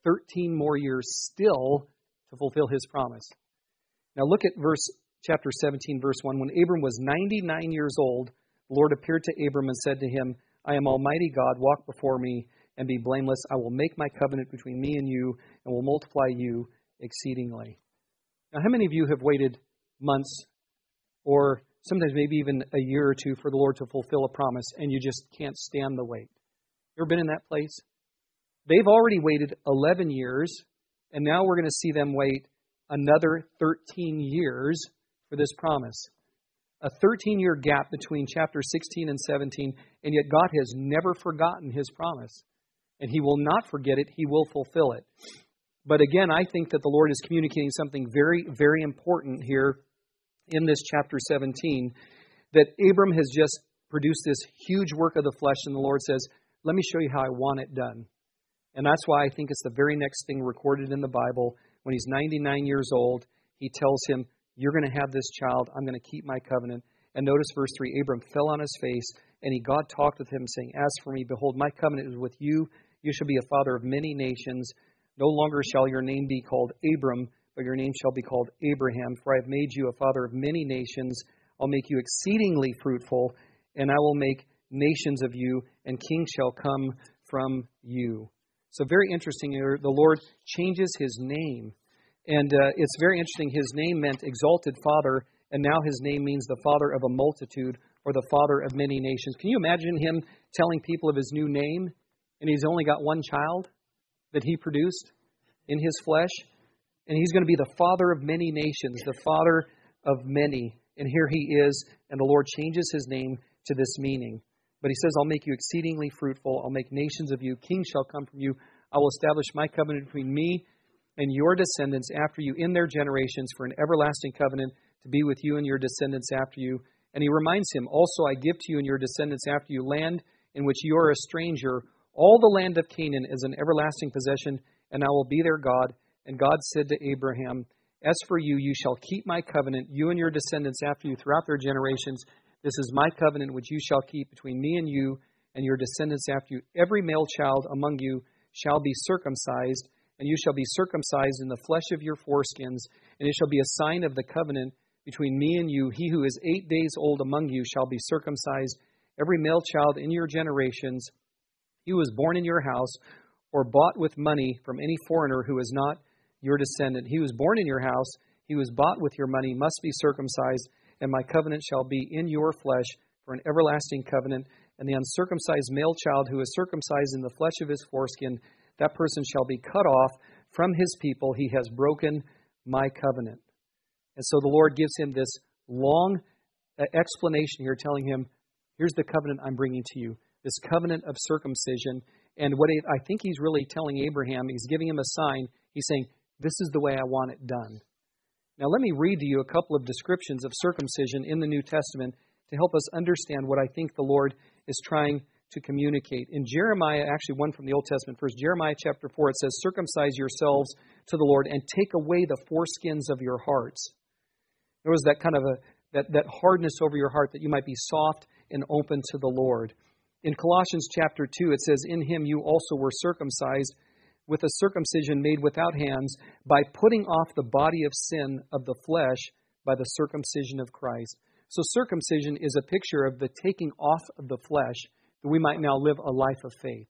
13 more years still to fulfill His promise. Now look at chapter 17, verse 1. When Abram was 99 years old, the Lord appeared to Abram and said to him, I am Almighty God, walk before me and be blameless. I will make my covenant between me and you and will multiply you exceedingly. Now, how many of you have waited months or sometimes maybe even a year or two for the Lord to fulfill a promise and you just can't stand the wait? You ever been in that place? They've already waited 11 years, and now we're going to see them wait another 13 years for this promise. A 13-year gap between chapter 16 and 17, and yet God has never forgotten His promise. And He will not forget it. He will fulfill it. But again, I think that the Lord is communicating something very, very important here in this chapter 17, that Abram has just produced this huge work of the flesh, and the Lord says, let me show you how I want it done. And that's why I think it's the very next thing recorded in the Bible. When he's 99 years old, He tells him, you're going to have this child. I'm going to keep my covenant. And notice verse 3, Abram fell on his face, and God talked with him, saying, as for me, behold, my covenant is with you. You shall be a father of many nations. No longer shall your name be called Abram, but your name shall be called Abraham. For I have made you a father of many nations. I'll make you exceedingly fruitful, and I will make nations of you, and kings shall come from you. So very interesting here. The Lord changes His name. And it's very interesting. His name meant exalted father, and now His name means the father of a multitude, or the father of many nations. Can you imagine Him telling people of His new name, and He's only got one child that He produced in His flesh? And He's going to be the father of many nations, the father of many. And here He is, and the Lord changes His name to this meaning. But He says, I'll make you exceedingly fruitful. I'll make nations of you. Kings shall come from you. I will establish my covenant between me and your descendants after you in their generations for an everlasting covenant to be with you and your descendants after you. And He reminds him, also I give to you and your descendants after you land in which you are a stranger, all the land of Canaan as an everlasting possession, and I will be their God. And God said to Abraham, as for you, you shall keep my covenant, you and your descendants after you throughout their generations. This is my covenant which you shall keep between me and you and your descendants after you. Every male child among you shall be circumcised, and you shall be circumcised in the flesh of your foreskins, and it shall be a sign of the covenant between me and you. He who is 8 days old among you shall be circumcised. Every male child in your generations, he was born in your house or bought with money from any foreigner who is not your descendant. He was born in your house, he was bought with your money, must be circumcised, and my covenant shall be in your flesh for an everlasting covenant. And the uncircumcised male child who is circumcised in the flesh of his foreskin, that person shall be cut off from his people. He has broken my covenant. And so the Lord gives him this long explanation here, telling him, here's the covenant I'm bringing to you, this covenant of circumcision. And what I think He's really telling Abraham, He's giving him a sign. He's saying, this is the way I want it done. Now let me read to you a couple of descriptions of circumcision in the New Testament to help us understand what I think the Lord is trying to communicate. In Jeremiah, actually one from the Old Testament first, Jeremiah chapter 4, it says, circumcise yourselves to the Lord and take away the foreskins of your hearts. There was that kind of that hardness over your heart, that you might be soft and open to the Lord. In Colossians chapter 2, it says, in Him you also were circumcised with a circumcision made without hands, by putting off the body of sin of the flesh by the circumcision of Christ. So circumcision is a picture of the taking off of the flesh, that we might now live a life of faith.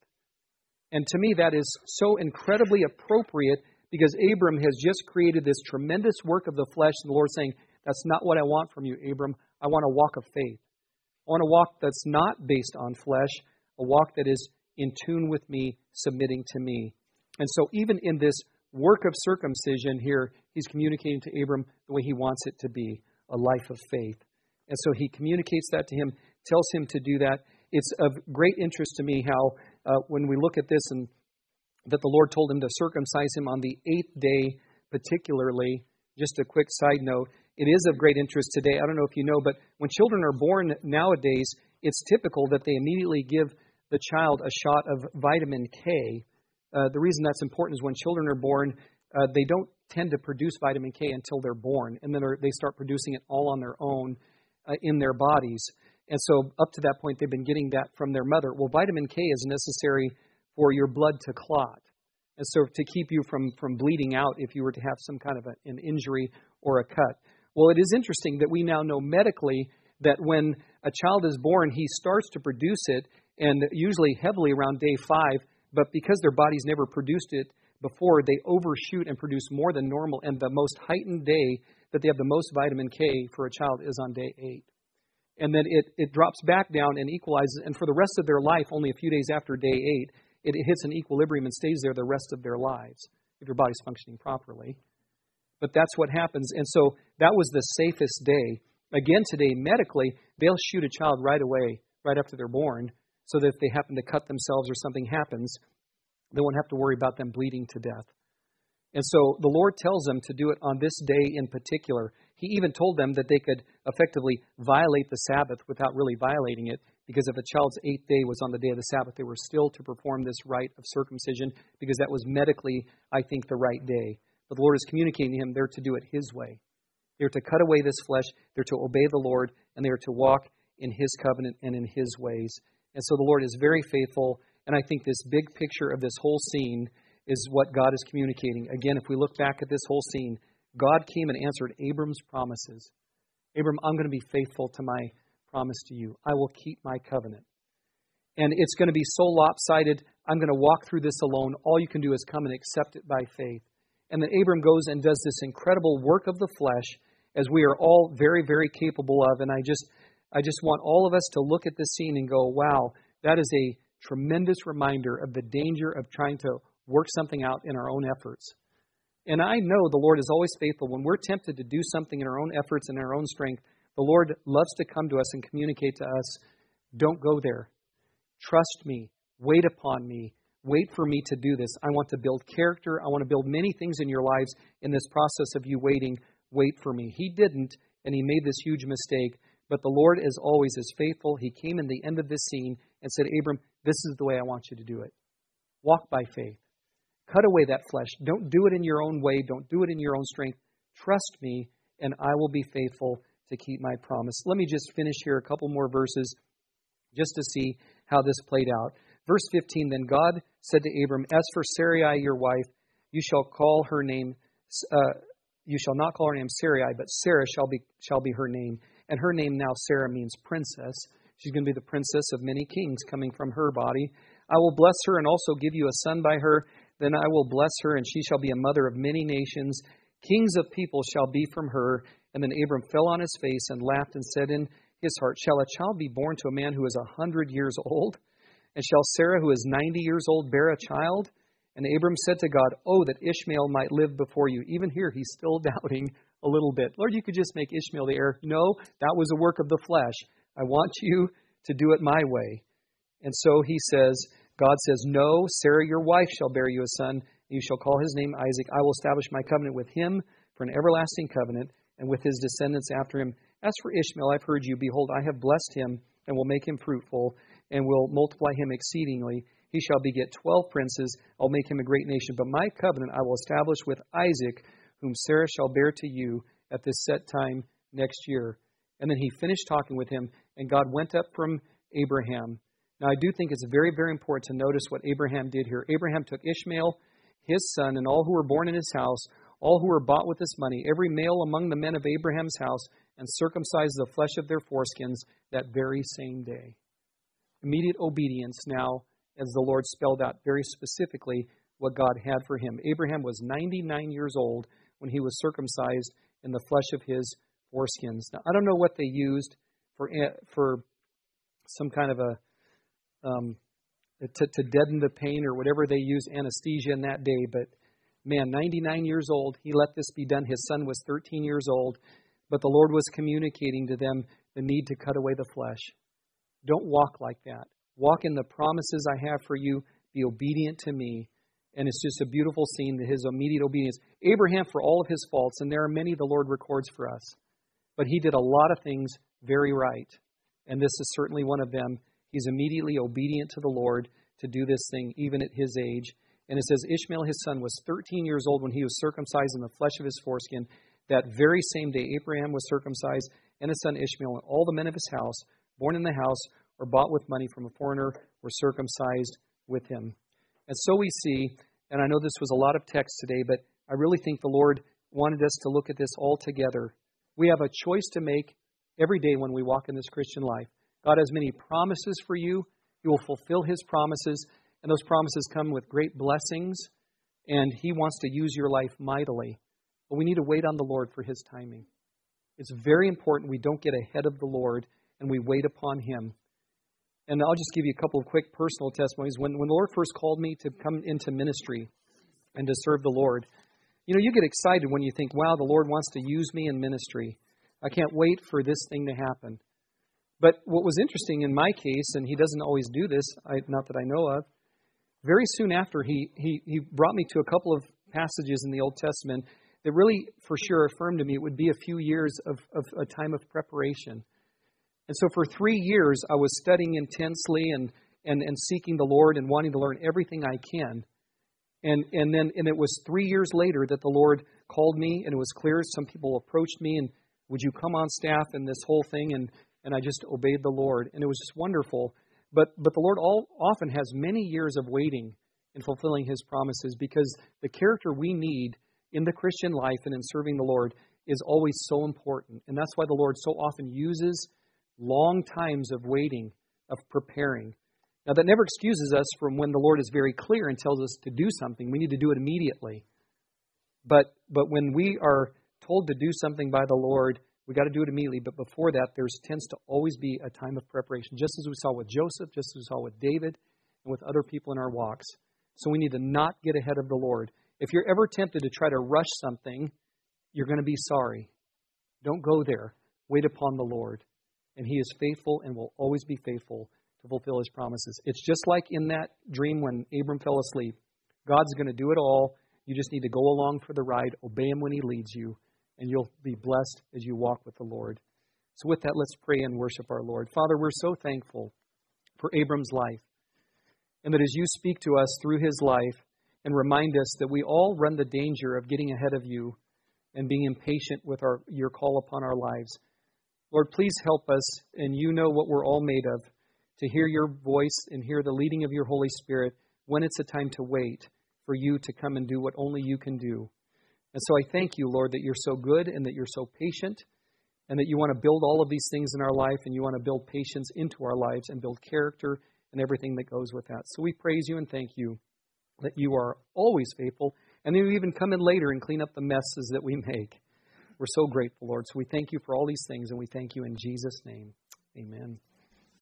And to me, that is so incredibly appropriate, because Abram has just created this tremendous work of the flesh, and the Lord saying, that's not what I want from you, Abram. I want a walk of faith. I want a walk that's not based on flesh, a walk that is in tune with me, submitting to me. And so even in this work of circumcision here, He's communicating to Abram the way He wants it to be, a life of faith. And so He communicates that to him, tells him to do that. It's of great interest to me how when we look at this, and that the Lord told him to circumcise him on the 8th day particularly. Just a quick side note, it is of great interest today. I don't know if you know, but when children are born nowadays, it's typical that they immediately give the child a shot of vitamin K. The reason that's important is when children are born, they don't tend to produce vitamin K until they're born, and then they start producing it all on their own in their bodies. And so up to that point, they've been getting that from their mother. Well, vitamin K is necessary for your blood to clot, and so to keep you from bleeding out if you were to have some kind of an injury or a cut. Well, it is interesting that we now know medically that when a child is born, he starts to produce it, and usually heavily around day 5, but because their bodies never produced it before, they overshoot and produce more than normal, and the most heightened day that they have the most vitamin K for a child is on day 8. And then it drops back down and equalizes, and for the rest of their life, only a few days after day 8, it hits an equilibrium and stays there the rest of their lives, if your body's functioning properly. But that's what happens, and so that was the safest day. Again, today, medically, they'll shoot a child right away, right after they're born, so that if they happen to cut themselves or something happens, they won't have to worry about them bleeding to death. And so the Lord tells them to do it on this day in particular. He even told them that they could effectively violate the Sabbath without really violating it, because if a child's 8th day was on the day of the Sabbath, they were still to perform this rite of circumcision, because that was medically, I think, the right day. But the Lord is communicating to him they're to do it His way. They're to cut away this flesh, they're to obey the Lord, and they are to walk in His covenant and in His ways. And so the Lord is very faithful, and I think this big picture of this whole scene is what God is communicating. Again, if we look back at this whole scene, God came and answered Abram's promises. Abram, I'm going to be faithful to my promise to you. I will keep my covenant. And it's going to be so lopsided, I'm going to walk through this alone. All you can do is come and accept it by faith. And then Abram goes and does this incredible work of the flesh, as we are all very, very capable of. And I just want all of us to look at this scene and go, wow, that is a tremendous reminder of the danger of trying to work something out in our own efforts. And I know the Lord is always faithful. When we're tempted to do something in our own efforts and our own strength, the Lord loves to come to us and communicate to us, don't go there. Trust me. Wait upon me. Wait for me to do this. I want to build character. I want to build many things in your lives in this process of you waiting. Wait for me. He didn't, and he made this huge mistake. But the Lord, as always, is faithful. He came in the end of this scene and said, Abram, this is the way I want you to do it. Walk by faith. Cut away that flesh. Don't do it in your own way. Don't do it in your own strength. Trust me, and I will be faithful to keep my promise. Let me just finish here a couple more verses just to see how this played out. Verse 15, then God said to Abram, as for Sarai, your wife, you shall call her name, you shall not call her name Sarai, but Sarah shall be her name. And her name now, Sarah, means princess. She's going to be the princess of many kings coming from her body. I will bless her and also give you a son by her. Then I will bless her, and she shall be a mother of many nations. Kings of people shall be from her. And then Abram fell on his face and laughed and said in his heart, shall a child be born to a man who is 100 years old? And shall Sarah, who is 90 years old, bear a child? And Abram said to God, oh, that Ishmael might live before you. Even here, he's still doubting a little bit. Lord, you could just make Ishmael the heir. No, that was a work of the flesh. I want you to do it my way. And so he says, God says, no, Sarah, your wife, shall bear you a son, and you shall call his name Isaac. I will establish my covenant with him for an everlasting covenant, and with his descendants after him. As for Ishmael, I've heard you. Behold, I have blessed him, and will make him fruitful, and will multiply him exceedingly. He shall beget 12 princes. I'll make him a great nation. But my covenant I will establish with Isaac, whom Sarah shall bear to you at this set time next year. And then he finished talking with him, and God went up from Abraham. Now, I do think it's very, very important to notice what Abraham did here. Abraham took Ishmael, his son, and all who were born in his house, all who were bought with this money, every male among the men of Abraham's house, and circumcised the flesh of their foreskins that very same day. Immediate obedience now, as the Lord spelled out very specifically what God had for him. Abraham was 99 years old when he was circumcised in the flesh of his foreskins. Now, I don't know what they used for some kind of a to deaden the pain or whatever they used, anesthesia in that day. But man, 99 years old, he let this be done. His son was 13 years old. But the Lord was communicating to them the need to cut away the flesh. Don't walk like that. Walk in the promises I have for you. Be obedient to me. And it's just a beautiful scene, his immediate obedience. Abraham, for all of his faults, and there are many the Lord records for us, but he did a lot of things very right. And this is certainly one of them. He's immediately obedient to the Lord to do this thing, even at his age. And it says, Ishmael, his son, was 13 years old when he was circumcised in the flesh of his foreskin. That very same day, Abraham was circumcised, and his son Ishmael, and all the men of his house, born in the house or bought with money from a foreigner, were circumcised with him. And so we see, and I know this was a lot of text today, but I really think the Lord wanted us to look at this all together. We have a choice to make every day when we walk in this Christian life. God has many promises for you. He will fulfill his promises, and those promises come with great blessings, and he wants to use your life mightily. But we need to wait on the Lord for his timing. It's very important we don't get ahead of the Lord and we wait upon him. And I'll just give you a couple of quick personal testimonies. When the Lord first called me to come into ministry and to serve the Lord, you get excited when you think, wow, the Lord wants to use me in ministry. I can't wait for this thing to happen. But what was interesting in my case, and he doesn't always do this, not that I know of, very soon after he brought me to a couple of passages in the Old Testament that really for sure affirmed to me it would be a few years of a time of preparation. And so for 3 years I was studying intensely and seeking the Lord and wanting to learn everything I can. And it was 3 years later that the Lord called me, and it was clear. Some people approached me and, would you come on staff and this whole thing? And I just obeyed the Lord. And it was just wonderful. But the Lord often has many years of waiting in fulfilling His promises, because the character we need in the Christian life and in serving the Lord is always so important. And that's why the Lord so often uses long times of waiting, of preparing. Now, that never excuses us from when the Lord is very clear and tells us to do something. We need to do it immediately. But when we are told to do something by the Lord, we got to do it immediately. But before that, there tends to always be a time of preparation, just as we saw with Joseph, just as we saw with David, and with other people in our walks. So we need to not get ahead of the Lord. If you're ever tempted to try to rush something, you're going to be sorry. Don't go there. Wait upon the Lord. And He is faithful and will always be faithful to fulfill His promises. It's just like in that dream when Abram fell asleep. God's going to do it all. You just need to go along for the ride, obey Him when He leads you, and you'll be blessed as you walk with the Lord. So with that, let's pray and worship our Lord. Father, we're so thankful for Abram's life, and that as you speak to us through his life and remind us that we all run the danger of getting ahead of you and being impatient with your call upon our lives. Lord, please help us, and you know what we're all made of, to hear your voice and hear the leading of your Holy Spirit when it's a time to wait for you to come and do what only you can do. And so I thank you, Lord, that you're so good and that you're so patient, and that you want to build all of these things in our life, and you want to build patience into our lives and build character and everything that goes with that. So we praise you and thank you that you are always faithful, and then you even come in later and clean up the messes that we make. We're so grateful, Lord. So we thank you for all these things, and we thank you in Jesus' name. Amen.